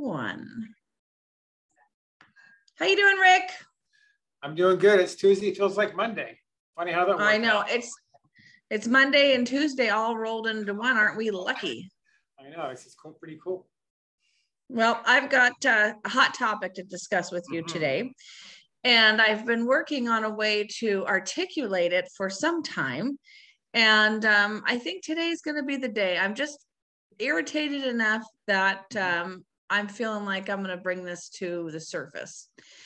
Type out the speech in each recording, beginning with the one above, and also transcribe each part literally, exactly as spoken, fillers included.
one. How you doing, Rick? I'm doing good. It's Tuesday. It feels like Monday. Funny how that works. I know out. it's it's Monday and Tuesday all rolled into one. Aren't we lucky? I know. It's just cool, pretty cool. Well, I've got uh, a hot topic to discuss with you mm-hmm. today. And I've been working on a way to articulate it for some time. And um, I think today's going to be the day. I'm just irritated enough that um, I'm feeling like I'm going to bring this to the surface.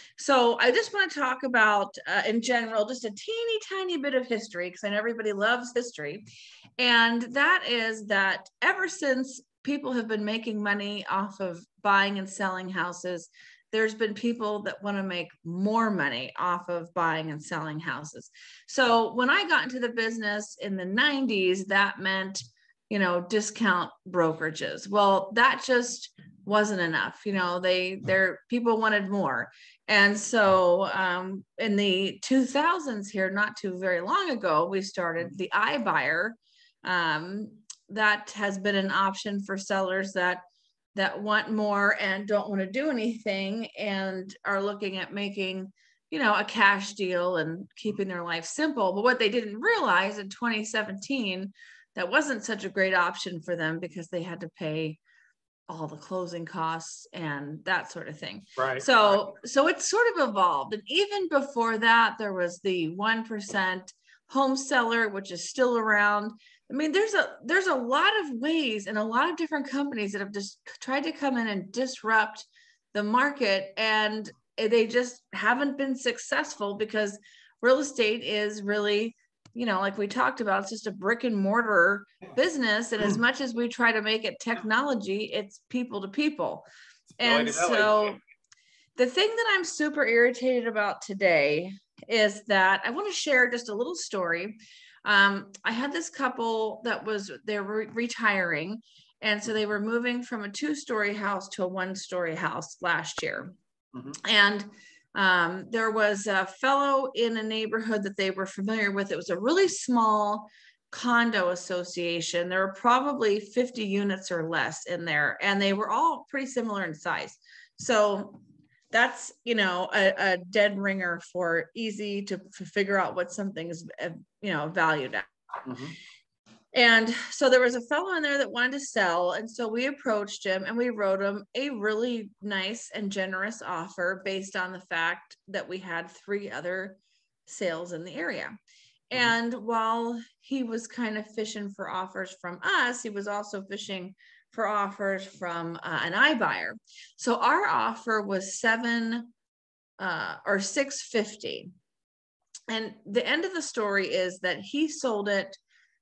So I just want to talk about, uh, in general, just a teeny tiny bit of history, because I know everybody loves history. And that is that ever since people have been making money off of buying and selling houses, there's been people that want to make more money off of buying and selling houses. So when I got into the business in the nineties, that meant, you know, discount brokerages. Well, that just wasn't enough. You know, they, their people wanted more. And so um, in the two thousands here, not too very long ago, we started the iBuyer. Um, that has been an option for sellers that that want more and don't want to do anything and are looking at making, you know, a cash deal and keeping their life simple. But what they didn't realize in twenty seventeen, that wasn't such a great option for them because they had to pay all the closing costs and that sort of thing. Right. So, so it's sort of evolved. And even before that, there was the one percent home seller, which is still around. I mean, there's a there's a lot of ways and a lot of different companies that have just tried to come in and disrupt the market, and they just haven't been successful because real estate is really, you know, like we talked about, it's just a brick and mortar business. And as much as we try to make it technology, it's people to people. And so the thing that I'm super irritated about today is that I want to share just a little story. Um, I had this couple that was, they were retiring. And so they were moving from a two-story house to a one-story house last year. Mm-hmm. And um, there was a fellow in a neighborhood that they were familiar with. It was a really small condo association. There were probably fifty units or less in there, and they were all pretty similar in size. So that's, you know, a, a dead ringer for easy to f- figure out what something is, uh, you know, valued at. Mm-hmm. And so there was a fellow in there that wanted to sell. And so we approached him and we wrote him a really nice and generous offer based on the fact that we had three other sales in the area. Mm-hmm. And while he was kind of fishing for offers from us, he was also fishing for offers from uh, an iBuyer. So our offer was seven uh, or six fifty. And the end of the story is that he sold it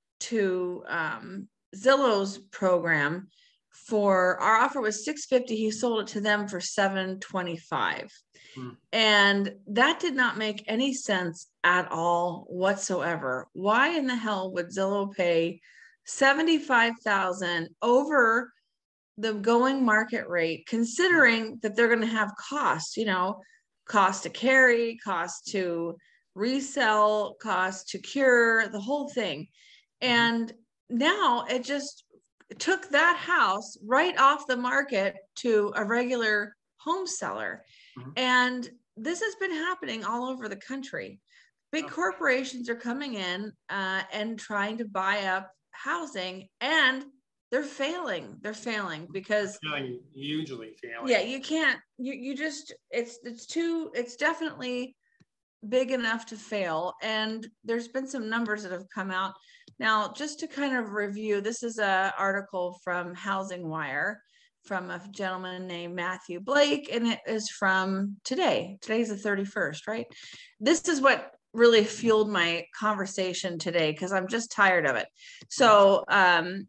to um, Zillow's program for, our offer was six fifty. He sold it to them for seven twenty-five. Hmm. And that did not make any sense at all whatsoever. Why in the hell would Zillow pay seventy-five thousand over the going market rate, considering that they're going to have costs, you know, cost to carry, cost to resell, cost to cure, the whole thing. And now it just took that house right off the market to a regular home seller. Mm-hmm. And this has been happening all over the country. Big corporations are coming in uh, and trying to buy up housing, and they're failing. They're failing because failing, usually failing. Yeah, you can't, you, you just, it's, it's too, it's definitely big enough to fail. And there's been some numbers that have come out. Now, just to kind of review, this is an article from Housing Wire from a gentleman named Matthew Blake, and it is from today. Today's the thirty-first, right? This is what really fueled my conversation today because I'm just tired of it. So um,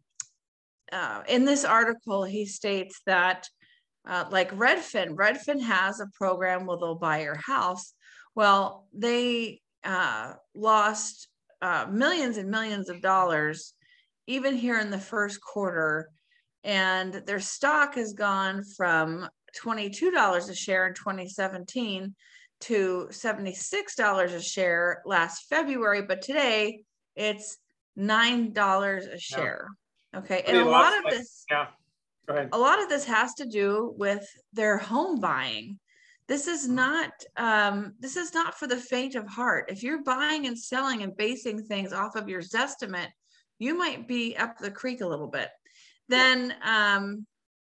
uh, in this article, he states that uh, like Redfin, Redfin has a program where they'll buy your house. Well, they uh, lost uh, millions and millions of dollars, even here in the first quarter. And their stock has gone from twenty-two dollars a share in twenty seventeen to seventy-six dollars a share last February. But today it's nine dollars a share. Yeah. Okay. And they a lost, lot of like, this. Yeah. Go ahead. A lot of this has to do with their home buying. This is not um, this is not for the faint of heart. If you're buying and selling and basing things off of your Zestimate, you might be up the creek a little bit. Then um,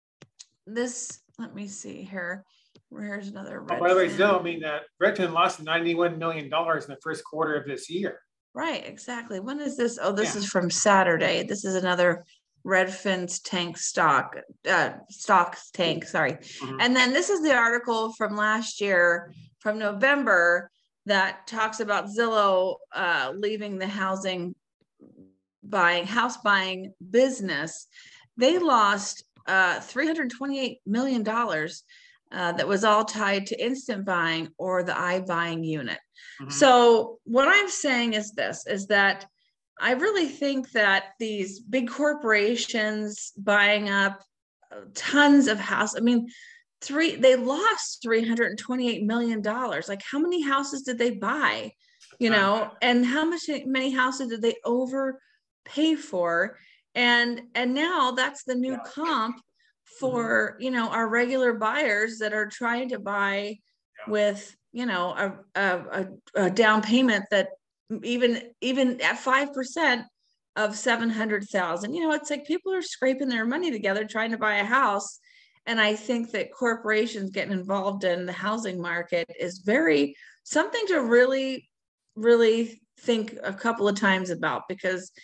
this, let me see here. Here's another. Oh, by the way, Zillow, I mean, uh, Redfin lost ninety-one million dollars in the first quarter of this year. Right, exactly. When is this? Oh, this Yeah. is from Saturday. This is another Redfin's tank stock, uh, stocks tank, sorry. Mm-hmm. And then this is the article from last year, from November, that talks about Zillow uh, leaving the housing buying, house buying business. They lost uh, three hundred twenty-eight million dollars. Uh, that was all tied to instant buying or the iBuying unit. Mm-hmm. So what I'm saying is this, is that I really think that these big corporations buying up tons of houses, I mean, three, they lost three hundred twenty-eight million dollars. Like, how many houses did they buy? You know, and how much, many houses did they overpay for? And, and now that's the new comp for, you know, our regular buyers that are trying to buy with, you know, a, a, a down payment that even, even at five percent of seven hundred thousand, you know, it's like people are scraping their money together trying to buy a house. And I think that corporations getting involved in the housing market is very, something to really, really think a couple of times about, because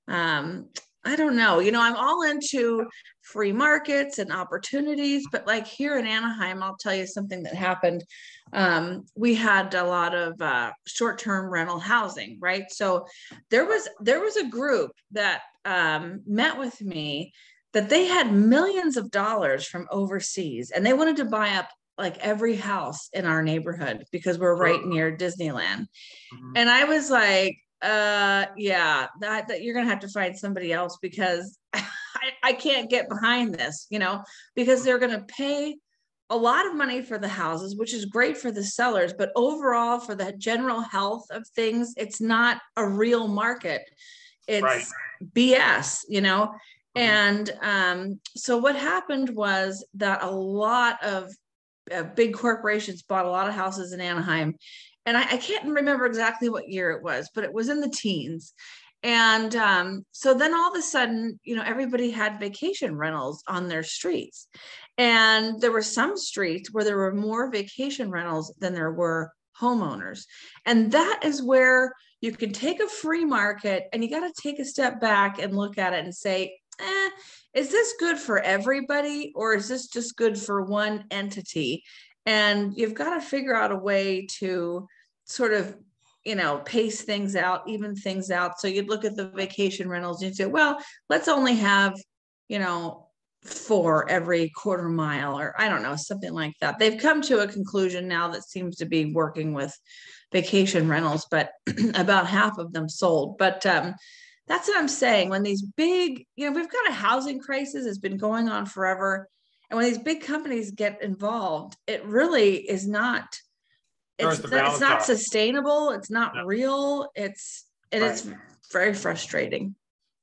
um, I don't know, you know, I'm all into free markets and opportunities, but like here in Anaheim, I'll tell you something that happened. Um, we had a lot of uh, short-term rental housing, right? So there was, there was a group that um, met with me that they had millions of dollars from overseas, and they wanted to buy up like every house in our neighborhood because we're right near Disneyland. Mm-hmm. And I was like, uh yeah, that, that you're gonna have to find somebody else, because I, I can't get behind this, you know, because they're gonna pay a lot of money for the houses, which is great for the sellers, but overall for the general health of things, it's not a real market. It's right. B S, you know. Mm-hmm. And um so what happened was that a lot of uh, big corporations bought a lot of houses in Anaheim. And I, I can't remember exactly what year it was, but it was in the teens. And um, so then all of a sudden, you know, everybody had vacation rentals on their streets. And there were some streets where there were more vacation rentals than there were homeowners. And that is where you can take a free market and you got to take a step back and look at it and say, eh, is this good for everybody, or is this just good for one entity? And you've got to figure out a way to sort of, you know, pace things out, even things out. So you'd look at the vacation rentals and you'd say, well, let's only have, you know, four every quarter mile, or I don't know, something like that. They've come to a conclusion now that seems to be working with vacation rentals, but about half of them sold. But um, that's what I'm saying. When these big, you know, we've got a housing crisis, it's been going on forever. And when these big companies get involved, it really is not, it's, it's not sustainable. It's not yeah. real. It's, and right. it's very frustrating.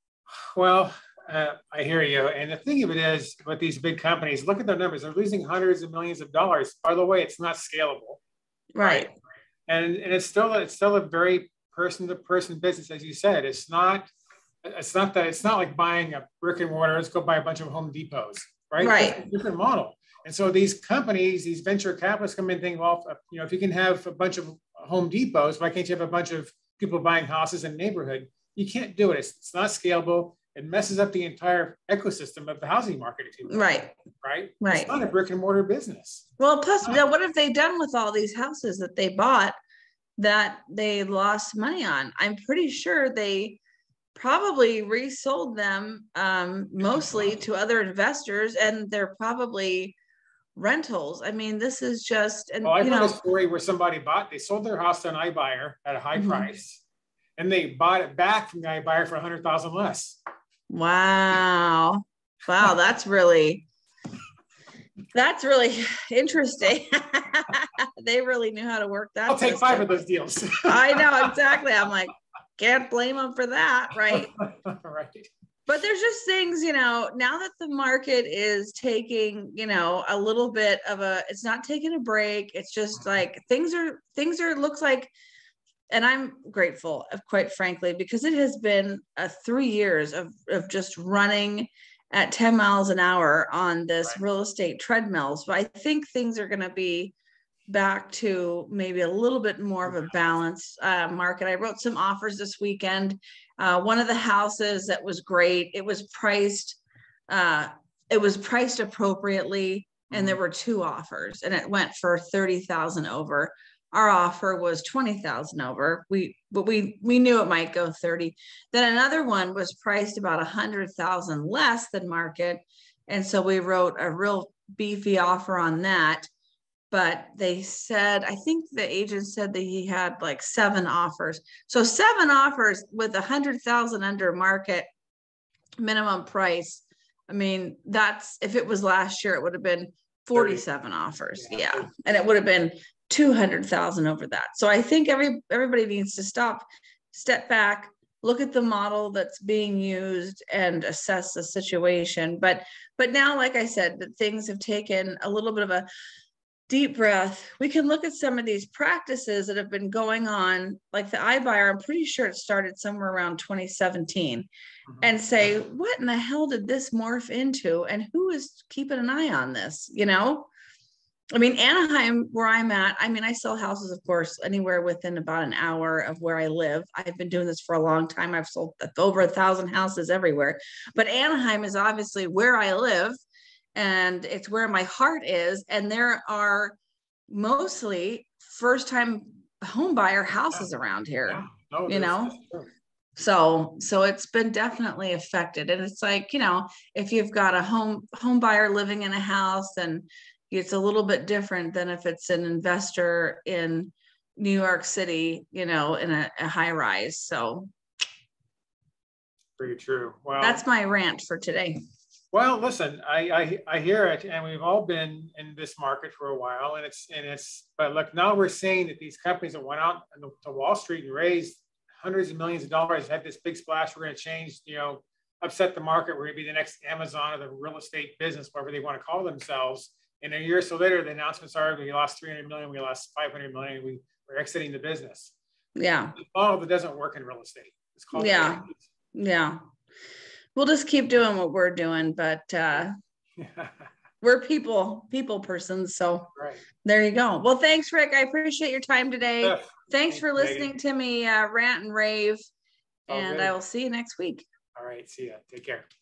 Well, uh, I hear you. And the thing of it is, with these big companies, look at their numbers. They're losing hundreds of millions of dollars. By the way, it's not scalable. Right. right? And, and it's still, it's still a very person to person business. As you said, it's not, it's not that, it's not like buying a brick and mortar. Let's go buy a bunch of Home Depots. Right. Right. It's a different model. And so these companies, these venture capitalists come in and think, well, you know, if you can have a bunch of Home Depots, why can't you have a bunch of people buying houses in the neighborhood? You can't do it. It's, it's not scalable. It messes up the entire ecosystem of the housing market, if you will. Right. Right. Right. It's not a brick and mortar business. Well, plus, now what have they done with all these houses that they bought that they lost money on? I'm pretty sure they probably resold them um, mostly to other investors, and they're probably rentals. I mean, this is just, and well, I you heard know, a story where somebody bought, they sold their house to an iBuyer at a high mm-hmm. price, and they bought it back from the iBuyer for a hundred thousand less. Wow. Wow. That's really, that's really interesting. They really knew how to work that. I'll take system. five of those deals. I know, exactly. I'm like, can't blame them for that, right? Right. But there's just things, you know, now that the market is taking, you know, a little bit of a, it's not taking a break. It's just like things are, things are, looks like, and I'm grateful, quite frankly, because it has been a three years of, of just running at ten miles an hour on this Right. real estate treadmills. But I think things are going to be back to maybe a little bit more of a balanced uh, market. I wrote some offers this weekend. Uh, one of the houses that was great, it was priced, uh, it was priced appropriately, and there were two offers, and it went for thirty thousand over. Our offer was twenty thousand over. We, but we, we knew it might go thirty. Then another one was priced about a hundred thousand less than market. And so we wrote a real beefy offer on that. But they said, I think the agent said that he had like seven offers. So seven offers with a hundred thousand under market minimum price. I mean, that's, if it was last year, it would have been forty-seven offers. Yeah. yeah. And it would have been two hundred thousand over that. So I think every, everybody needs to stop, step back, look at the model that's being used and assess the situation. But, but now, like I said, that things have taken a little bit of a deep breath. We can look at some of these practices that have been going on, like the iBuyer. I'm pretty sure it started somewhere around twenty seventeen, mm-hmm. and say, what in the hell did this morph into? And who is keeping an eye on this? You know, I mean, Anaheim, where I'm at, I mean, I sell houses, of course, anywhere within about an hour of where I live. I've been doing this for a long time. I've sold over a thousand houses everywhere, but Anaheim is obviously where I live. And it's where my heart is. And there are mostly first time home buyer houses around here, yeah. no, you know? So, so it's been definitely affected. And it's like, you know, if you've got a home, home buyer living in a house, and it's a little bit different than if it's an investor in New York City, you know, in a, a high rise. So pretty true. Well, that's my rant for today. Well, listen, I, I I hear it, and we've all been in this market for a while, and it's and it's. But look, now we're seeing that these companies that went out to Wall Street and raised hundreds of millions of dollars had this big splash. We're going to change, you know, upset the market. We're going to be the next Amazon of the real estate business, whatever they want to call themselves. And a year or so later, the announcements are we lost three hundred million, we lost five hundred million, we we're exiting the business. Yeah, the model that doesn't work in real estate. It's called yeah, yeah. We'll just keep doing what we're doing, but uh, we're people, people persons. So right. There you go. Well, thanks, Rick. I appreciate your time today. Yeah. Thanks, thanks for listening Megan. to me uh, rant and rave, All and good. I will see you next week. All right. See ya. Take care.